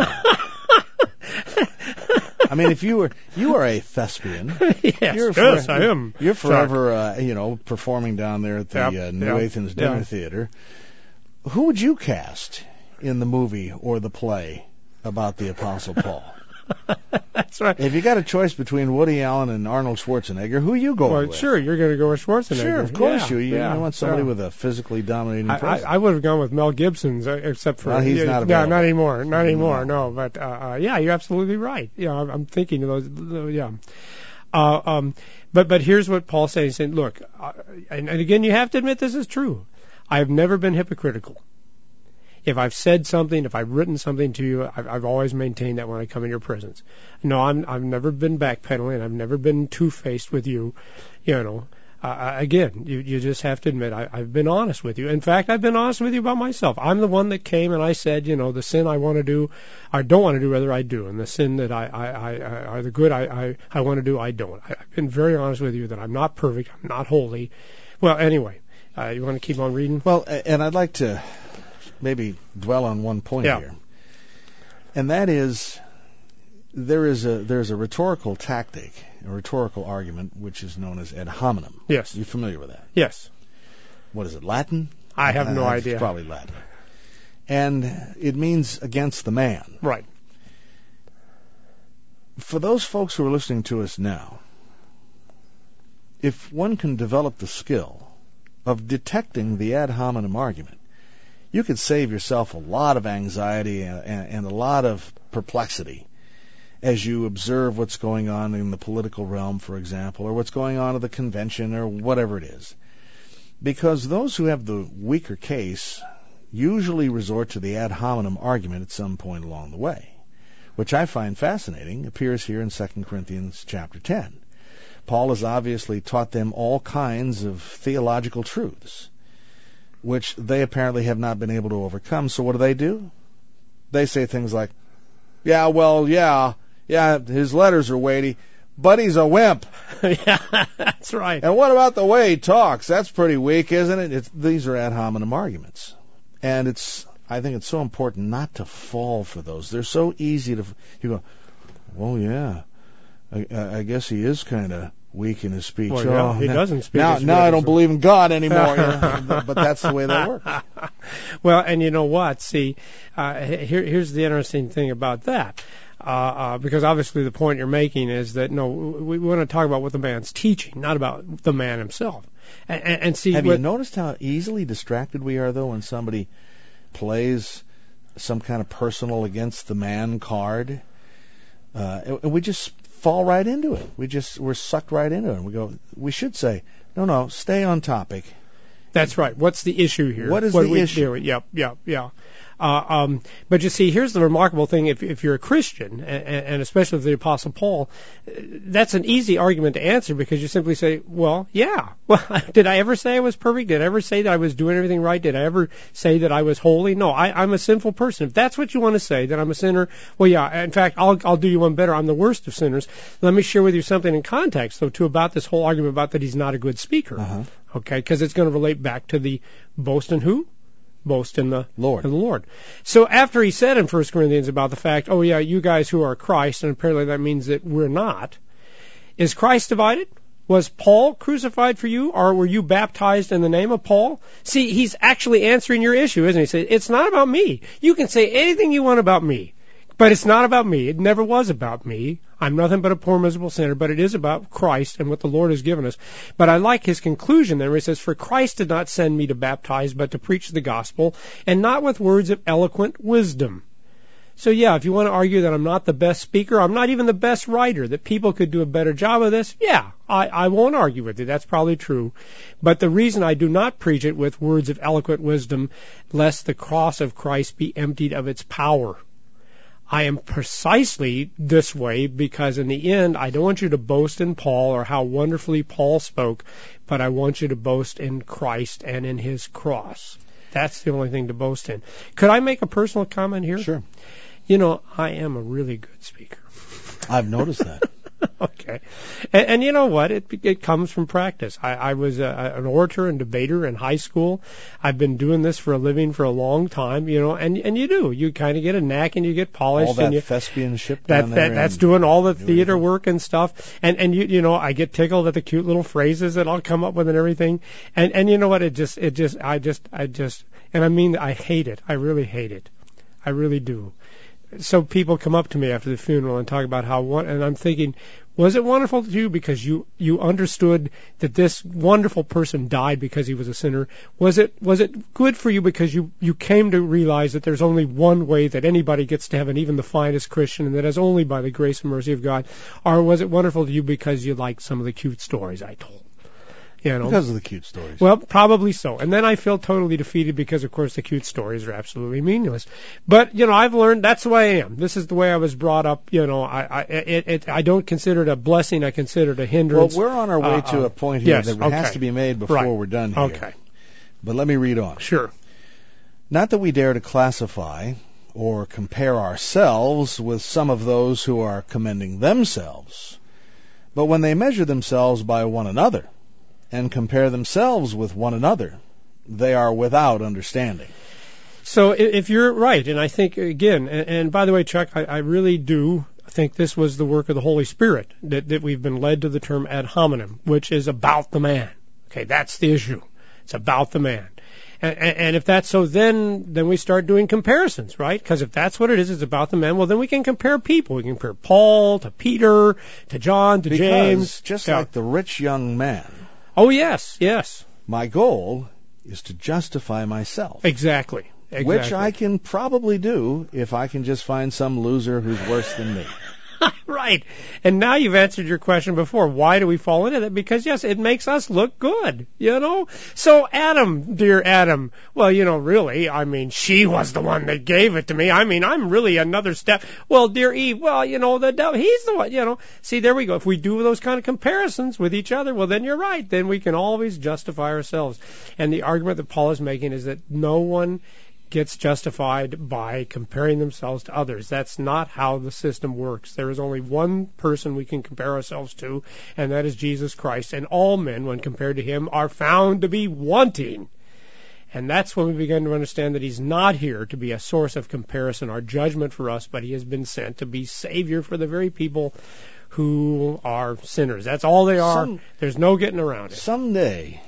I mean, if you are a thespian. Yes, I am. You're forever, performing down there at the New Athens Dinner Theater. Who would you cast in the movie or the play about the Apostle Paul? That's right. If you got a choice between Woody Allen and Arnold Schwarzenegger, who are you going with? Sure, you're going to go with Schwarzenegger. Sure, of course you want somebody with a physically dominating presence. I would have gone with Mel Gibson's, except for... Well, he's not available. Not anymore. No, but you're absolutely right. I'm thinking of those, But here's what Paul's saying. He's saying, look, and again, you have to admit this is true. I've never been hypocritical. If I've said something, if I've written something to you, I've always maintained that when I come in your presence. No, I've never been backpedaling. I've never been two-faced with you. Again, you just have to admit I've been honest with you. In fact, I've been honest with you about myself. I'm the one that came and I said, the sin I want to do, I don't want to do, rather I do, and the sin that I the good I want to do, I don't. I've been very honest with you that I'm not perfect, I'm not holy. Well, anyway, you want to keep on reading? Well, and I'd like to maybe dwell on one point here, and that is there's a rhetorical tactic, a rhetorical argument, which is known as ad hominem. Yes. You familiar with that? Yes. What is it, Latin? I have no idea. It's probably Latin. And it means against the man. Right. For those folks who are listening to us now, if one can develop the skill of detecting the ad hominem argument, you could save yourself a lot of anxiety and a lot of perplexity as you observe what's going on in the political realm, for example, or what's going on at the convention or whatever it is. Because those who have the weaker case usually resort to the ad hominem argument at some point along the way, which I find fascinating, appears here in 2 Corinthians chapter 10. Paul has obviously taught them all kinds of theological truths, which they apparently have not been able to overcome. So what do? They say things like, yeah, his letters are weighty, but he's a wimp. Yeah, that's right. And what about the way he talks? That's pretty weak, isn't it? These are ad hominem arguments. And I think it's so important not to fall for those. They're so easy to... You go, well, yeah, I guess he is kind of weak in his speech. Well, he doesn't speak. Now I don't believe in God anymore. But that's the way that works. Well, and you know what? See, here's the interesting thing about that. Because obviously the point you're making is that, we want to talk about what the man's teaching, not about the man himself. And see, have you noticed how easily distracted we are, though, when somebody plays some kind of personal against the man card? And we just fall right into it. We're sucked right into it. And we should say, no, stay on topic. That's right. What's the issue here? What is the issue? Yep. But you see, here's the remarkable thing. If you're a Christian, and especially with the Apostle Paul, that's an easy argument to answer because you simply say, well, did I ever say I was perfect? Did I ever say that I was doing everything right? Did I ever say that I was holy? No, I'm a sinful person. If that's what you want to say, that I'm a sinner, well, yeah. In fact, I'll do you one better. I'm the worst of sinners. Let me share with you something in context, though, too, about this whole argument about that he's not a good speaker. Uh-huh. Okay, because it's going to relate back to the boast in who? Boast in the Lord. In the Lord. So after he said in 1 Corinthians about the fact, you guys who are Christ, and apparently that means that we're not, is Christ divided? Was Paul crucified for you, or were you baptized in the name of Paul? See, he's actually answering your issue, isn't he? He said, it's not about me. You can say anything you want about me, but it's not about me. It never was about me. I'm nothing but a poor, miserable sinner, but it is about Christ and what the Lord has given us. But I like his conclusion there where he says, for Christ did not send me to baptize, but to preach the gospel, and not with words of eloquent wisdom. So if you want to argue that I'm not the best speaker, I'm not even the best writer, that people could do a better job of this, I won't argue with you. That's probably true. But the reason I do not preach it with words of eloquent wisdom, lest the cross of Christ be emptied of its power. I am precisely this way because in the end, I don't want you to boast in Paul or how wonderfully Paul spoke, but I want you to boast in Christ and in his cross. That's the only thing to boast in. Could I make a personal comment here? Sure. I am a really good speaker. I've noticed that. Okay. And you know what? It comes from practice. I was an orator and debater in high school. I've been doing this for a living for a long time, and you do. You kind of get a knack and you get polished. All that and thespianship down there. That's doing all the theater work and stuff. And I get tickled at the cute little phrases that I'll come up with and everything. And you know what? And I mean, I hate it. I really hate it. I really do. So people come up to me after the funeral and talk about and I'm thinking, was it wonderful to you because you understood that this wonderful person died because he was a sinner? Was it good for you because you came to realize that there's only one way that anybody gets to heaven, even the finest Christian, and that is only by the grace and mercy of God? Or was it wonderful to you because you liked some of the cute stories I told? Because of the cute stories. Well, probably so. And then I feel totally defeated because, of course, the cute stories are absolutely meaningless. But, I've learned that's the way I am. This is the way I was brought up. I don't consider it a blessing. I consider it a hindrance. Well, we're on our way to a point here that has to be made before we're done here. Okay. But let me read on. Sure. Not that we dare to classify or compare ourselves with some of those who are commending themselves, but when they measure themselves by one another, and compare themselves with one another, they are without understanding. So if you're right, and I think, again, and by the way, Chuck, I really do think this was the work of the Holy Spirit, that we've been led to the term ad hominem, which is about the man. Okay, that's the issue. It's about the man. And if that's so, then we start doing comparisons, right? Because if that's what it is, it's about the man, well, then we can compare people. We can compare Paul to Peter, to John, to James. Just like the rich young man. Oh, yes. My goal is to justify myself. Exactly. Which I can probably do if I can just find some loser who's worse than me. Right. And now you've answered your question before. Why do we fall into that? Because, yes, it makes us look good, So, Adam, dear Adam, well, really, she was the one that gave it to me. I'm really another step. Well, dear Eve, well, the devil, he's the one, See, there we go. If we do those kind of comparisons with each other, well, then you're right. Then we can always justify ourselves. And the argument that Paul is making is that no one gets justified by comparing themselves to others. That's not how the system works. There is only one person we can compare ourselves to, and that is Jesus Christ. And all men, when compared to him, are found to be wanting. And that's when we begin to understand that he's not here to be a source of comparison or judgment for us, but he has been sent to be Savior for the very people who are sinners. That's all they are. There's no getting around it. Someday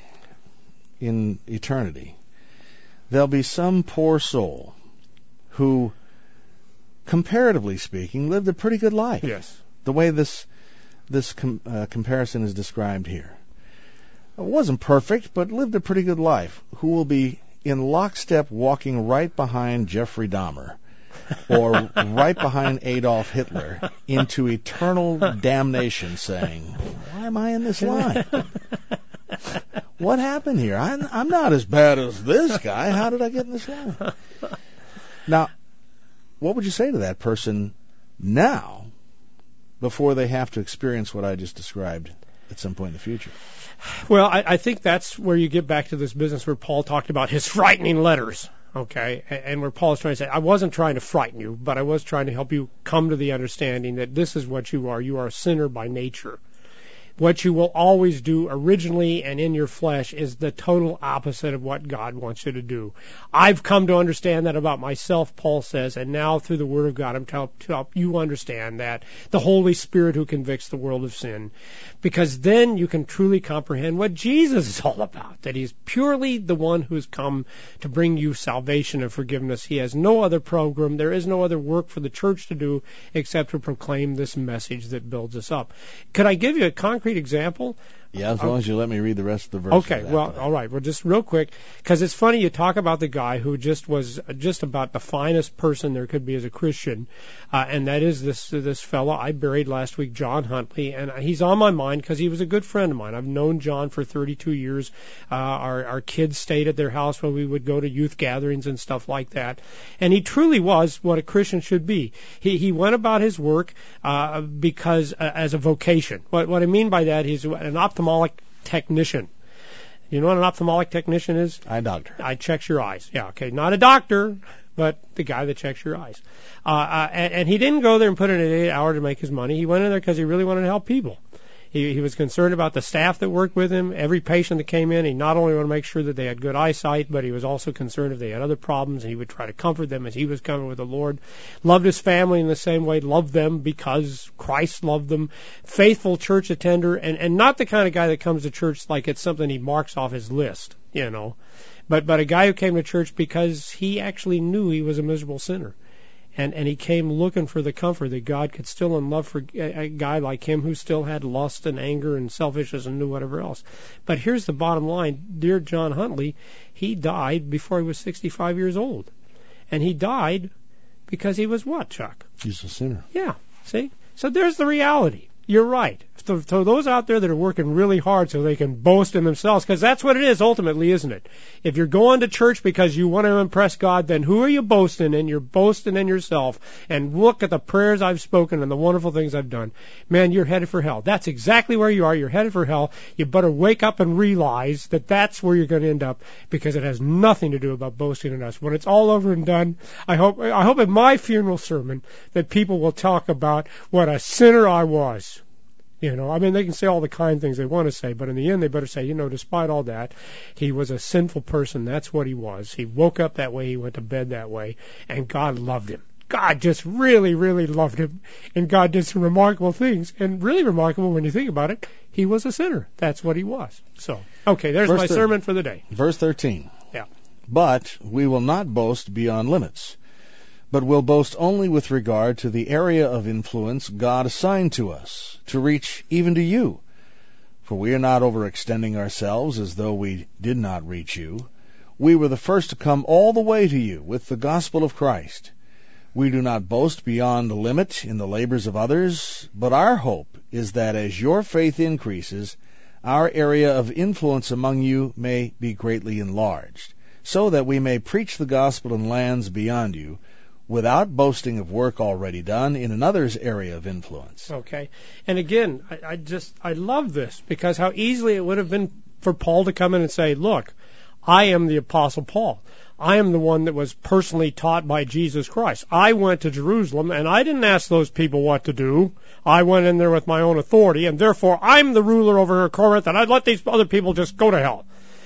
in eternity, there'll be some poor soul who, comparatively speaking, lived a pretty good life. Yes. The way this comparison is described here. It wasn't perfect, but lived a pretty good life. Who will be in lockstep walking right behind Jeffrey Dahmer or right behind Adolf Hitler into eternal damnation saying, why am I in this line? What happened here? I'm not as bad as this guy. How did I get in this line? Now, what would you say to that person now before they have to experience what I just described at some point in the future? Well, I think that's where you get back to this business where Paul talked about his frightening letters, okay? And where Paul is trying to say, I wasn't trying to frighten you, but I was trying to help you come to the understanding that this is what you are. You are a sinner by nature. What you will always do originally and in your flesh is the total opposite of what God wants you to do. I've come to understand that about myself, Paul says, and now through the Word of God, I'm to help you understand that, the Holy Spirit who convicts the world of sin. Because then you can truly comprehend what Jesus is all about, that he's purely the one who's come to bring you salvation and forgiveness. He has no other program. There is no other work for the church to do except to proclaim this message that builds us up. Could I give you a concrete example? Yeah, as long as you let me read the rest of the verse. Okay, well, all right. Well, just real quick, because it's funny you talk about the guy who just was just about the finest person there could be as a Christian, and that is this fellow I buried last week, John Huntley, and he's on my mind because he was a good friend of mine. I've known John for 32 years. Our kids stayed at their house when we would go to youth gatherings and stuff like that, and he truly was what a Christian should be. He went about his work because as a vocation. What I mean by that is an ophthalmologic technician. You know what an ophthalmologic technician is? Eye doctor. I checks your eyes. Yeah, okay. Not a doctor, but the guy that checks your eyes. And he didn't go there and put in an 8 hour to make his money. He went in there because he really wanted to help people. He was concerned about the staff that worked with him. Every patient that came in, he not only wanted to make sure that they had good eyesight, but he was also concerned if they had other problems, and he would try to comfort them as he was coming with the Lord. Loved his family in the same way, loved them because Christ loved them. Faithful church attender, and not the kind of guy that comes to church like it's something he marks off his list, you know. But a guy who came to church because he actually knew he was a miserable sinner. And he came looking for the comfort that God could still in love for a guy like him who still had lust and anger and selfishness and knew whatever else. But here's the bottom line. Dear John Huntley, he died before he was 65 years old. And he died because he was what, Chuck? He's a sinner. Yeah, see? So there's the reality. You're right. So those out there that are working really hard so they can boast in themselves, because that's what it is ultimately, isn't it? If you're going to church because you want to impress God, then who are you boasting in? You're boasting in yourself. And look at the prayers I've spoken and the wonderful things I've done. Man, you're headed for hell. That's exactly where you are. You're headed for hell. You better wake up and realize that that's where you're going to end up, because it has nothing to do about boasting in us. When it's all over and done, I hope in my funeral sermon that people will talk about what a sinner I was. You know, I mean, they can say all the kind things they want to say, but in the end, they better say, you know, despite all that, he was a sinful person. That's what he was. He woke up that way. He went to bed that way. And God loved him. God just really, really loved him. And God did some remarkable things. And really remarkable when you think about it. He was a sinner. That's what he was. So, okay, there's my sermon for the day. Verse 13. Yeah. But we will not boast beyond limits, but will boast only with regard to the area of influence God assigned to us, to reach even to you. For we are not overextending ourselves as though we did not reach you. We were the first to come all the way to you with the gospel of Christ. We do not boast beyond the limit in the labors of others, but our hope is that as your faith increases, our area of influence among you may be greatly enlarged, so that we may preach the gospel in lands beyond you, without boasting of work already done in another's area of influence. Okay. And again, I love this, because how easily it would have been for Paul to come in and say, look, I am the Apostle Paul. I am the one that was personally taught by Jesus Christ. I went to Jerusalem, and I didn't ask those people what to do. I went in there with my own authority, and therefore I'm the ruler over Corinth, and I'd let these other people just go to hell.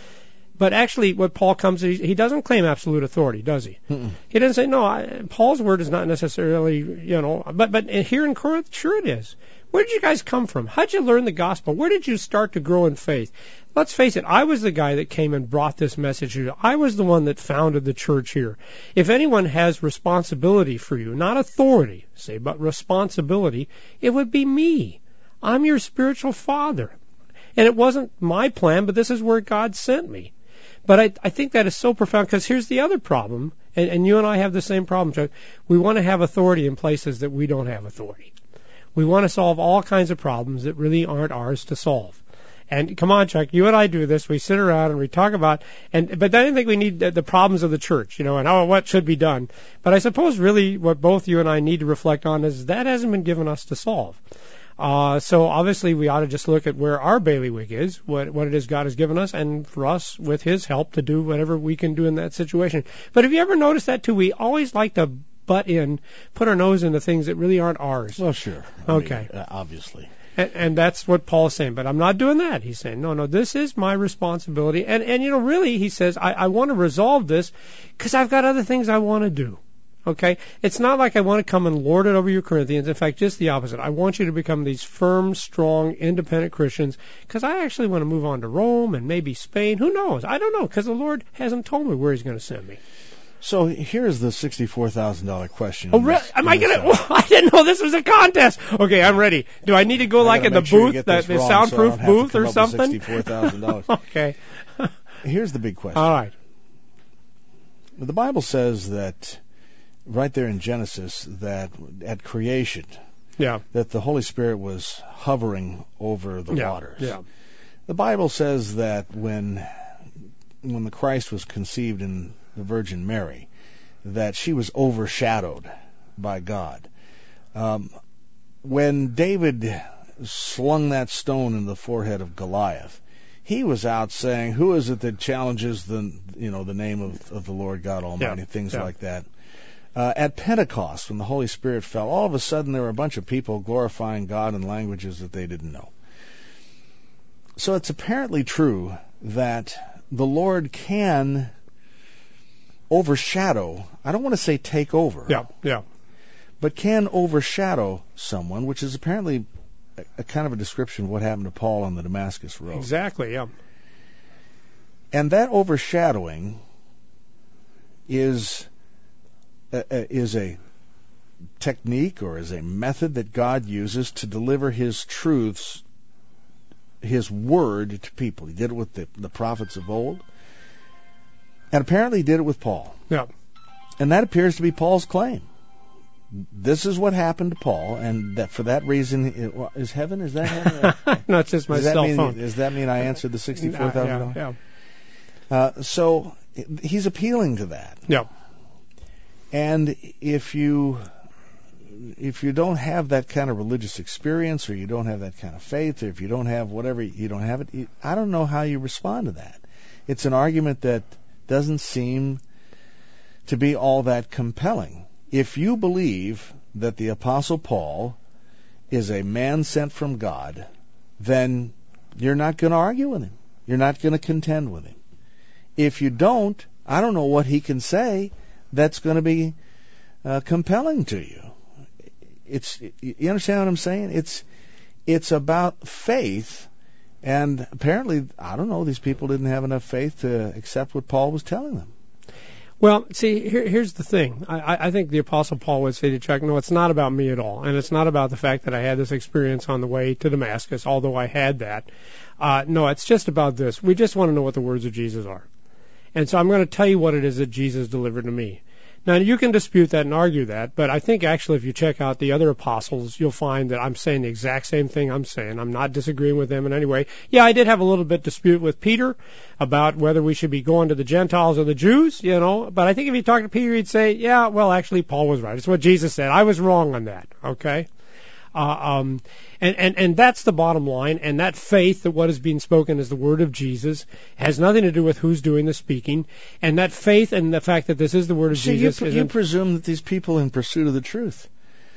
But actually, what Paul comes to, he doesn't claim absolute authority, does he? Mm-mm. He doesn't say, no, Paul's word is not necessarily, you know, but here in Corinth, sure it is. Where did you guys come from? How did you learn the gospel? Where did you start to grow in faith? Let's face it, I was the guy that came and brought this message to you. I was the one that founded the church here. If anyone has responsibility for you, not authority, say, but responsibility, it would be me. I'm your spiritual father. And it wasn't my plan, but this is where God sent me. But I think that is so profound, because here's the other problem, and you and I have the same problem, Chuck. We want to have authority in places that we don't have authority. We want to solve all kinds of problems that really aren't ours to solve. And come on, Chuck, you and I do this. We sit around and we talk about, but I don't think we need the problems of the church, you know, and what should be done. But I suppose really what both you and I need to reflect on is that hasn't been given us to solve. So obviously we ought to just look at where our bailiwick is, what it is God has given us, and for us, with His help, to do whatever we can do in that situation. But have you ever noticed that too? We always like to butt in, put our nose into things that really aren't ours. Well, sure. Okay. I mean, obviously. And that's what Paul's saying. But I'm not doing that. He's saying, no, this is my responsibility. And you know, really, he says, I want to resolve this because I've got other things I want to do. Okay? It's not like I want to come and lord it over you Corinthians. In fact, just the opposite. I want you to become these firm, strong, independent Christians, because I actually want to move on to Rome and maybe Spain. Who knows? I don't know, because the Lord hasn't told me where He's going to send me. So here's the $64,000 question. Oh, really? Am I going to? I didn't know this was a contest. Okay, I'm ready. Do I need to go like in the booth, the soundproof booth or something? $64,000. Okay. Here's the big question. All right. The Bible says that right there in Genesis, that at creation, that the Holy Spirit was hovering over the waters. Yeah. The Bible says that when the Christ was conceived in the Virgin Mary, that she was overshadowed by God. When David slung that stone in the forehead of Goliath, he was out saying, who is it that challenges the name of the Lord God Almighty, things like that. At Pentecost, when the Holy Spirit fell, all of a sudden there were a bunch of people glorifying God in languages that they didn't know. So it's apparently true that the Lord can overshadow, I don't want to say take over, but can overshadow someone, which is apparently a kind of a description of what happened to Paul on the Damascus Road. Exactly, yeah. And that overshadowing is a technique or is a method that God uses to deliver His truths, His word to people. He did it with the prophets of old, and apparently He did it with Paul. Yeah. And that appears to be Paul's claim. This is what happened to Paul, and that for that reason, is heaven? Is that heaven? No, it's just my cell phone. Does that mean I answered the $64,000? Yeah. So he's appealing to that. Yeah. And if you don't have that kind of religious experience, or you don't have that kind of faith, or if you don't have whatever, you don't have it, I don't know how you respond to that. It's an argument that doesn't seem to be all that compelling. If you believe that the Apostle Paul is a man sent from God, then you're not going to argue with him. You're not going to contend with him. If you don't, I don't know what he can say that's going to be compelling to you. You understand what I'm saying? It's about faith, and apparently, I don't know, these people didn't have enough faith to accept what Paul was telling them. Well, see, here's the thing. I think the Apostle Paul would say to Chuck, no, it's not about me at all. And it's not about the fact that I had this experience on the way to Damascus, although I had that. No, it's just about this. We just want to know what the words of Jesus are. And so I'm going to tell you what it is that Jesus delivered to me. Now, you can dispute that and argue that, but I think actually if you check out the other apostles, you'll find that I'm saying the exact same thing I'm saying. I'm not disagreeing with them in any way. Yeah, I did have a little bit dispute with Peter about whether we should be going to the Gentiles or the Jews, but I think if you talk to Peter, he'd say, yeah, well, actually, Paul was right. It's what Jesus said. I was wrong on that, okay? And that's the bottom line, and that faith that what is being spoken is the word of Jesus has nothing to do with who's doing the speaking, and that faith and the fact that this is the word of Jesus. You presume that these people in pursuit of the truth,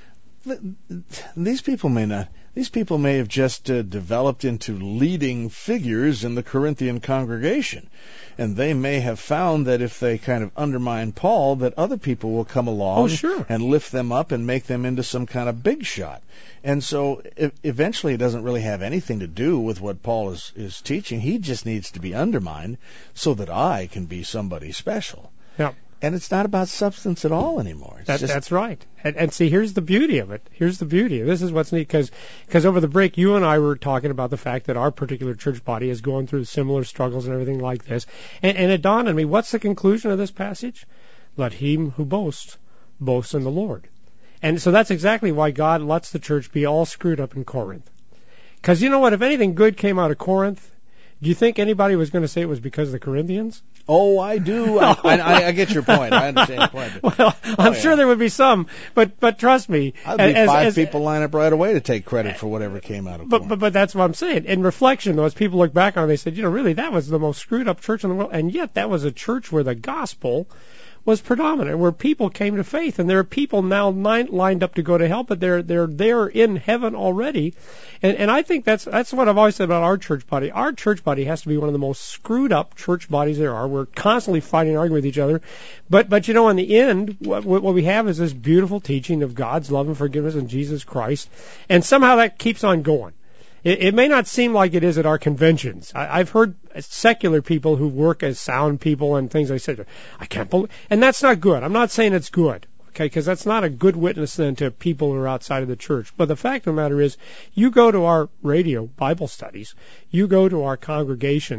these people may have just developed into leading figures in the Corinthian congregation. And they may have found that if they kind of undermine Paul, that other people will come along and lift them up and make them into some kind of big shot. And so eventually it doesn't really have anything to do with what Paul is teaching. He just needs to be undermined so that I can be somebody special. Yeah. And it's not about substance at all anymore. That's right. And see, here's the beauty of it. Here's the beauty. This is what's neat, because over the break, you and I were talking about the fact that our particular church body is going through similar struggles and everything like this. And it dawned on me, what's the conclusion of this passage? Let him who boasts, boast in the Lord. And so that's exactly why God lets the church be all screwed up in Corinth. Because you know what? If anything good came out of Corinth, do you think anybody was going to say it was because of the Corinthians? Oh, I do. I get your point. I understand your point. Well, I'm sure there would be some, but trust me. I'd be five people line up right away to take credit for whatever came out of Corinth. But that's what I'm saying. In reflection, though, as people look back on it, they said, really, that was the most screwed up church in the world. And yet that was a church where the gospel was predominant, where people came to faith, and there are people now lined up to go to hell, but they're there in heaven already. And I think that's what I've always said about our church body. Our church body has to be one of the most screwed up church bodies there are. We're constantly fighting and arguing with each other. But in the end, what we have is this beautiful teaching of God's love and forgiveness in Jesus Christ. And somehow that keeps on going. It may not seem like it is at our conventions. I've heard secular people who work as sound people and things, they say, I can't believe, and that's not good. I'm not saying it's good, okay, because that's not a good witness then to people who are outside of the church. But the fact of the matter is, you go to our radio Bible studies, you go to our congregations,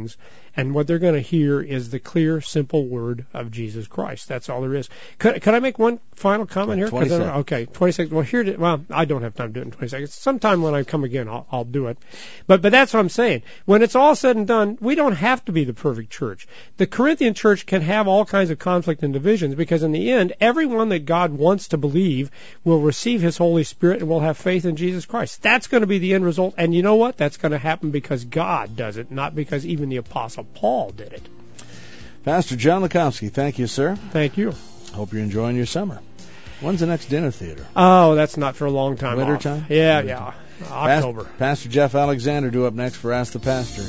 And what they're going to hear is the clear, simple word of Jesus Christ. That's all there is. Could I make one final comment here? 20 seconds. Okay, 20 seconds. Well, I don't have time to do it in 20 seconds. Sometime when I come again, I'll do it. But that's what I'm saying. When it's all said and done, we don't have to be the perfect church. The Corinthian church can have all kinds of conflict and divisions because in the end, everyone that God wants to believe will receive His Holy Spirit and will have faith in Jesus Christ. That's going to be the end result. And you know what? That's going to happen because God does it, not because even the Apostle Paul did it. Pastor John Lukomsky, thank you, sir. Thank you. Hope you're enjoying your summer. When's the next dinner theater? Oh, that's not for a long time. Winter off. time? Yeah, Winter yeah. time. October. Pastor Jeff Alexander due up next for Ask the Pastor.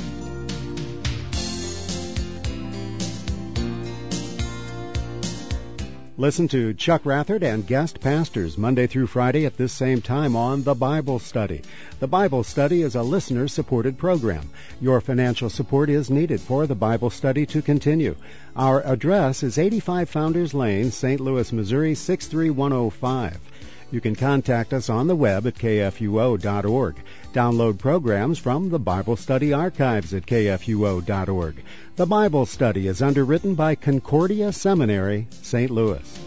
Listen to Chuck Rathert and guest pastors Monday through Friday at this same time on The Bible Study. The Bible Study is a listener-supported program. Your financial support is needed for The Bible Study to continue. Our address is 85 Founders Lane, St. Louis, Missouri, 63105. You can contact us on the web at kfuo.org. Download programs from the Bible Study archives at kfuo.org. The Bible Study is underwritten by Concordia Seminary, St. Louis.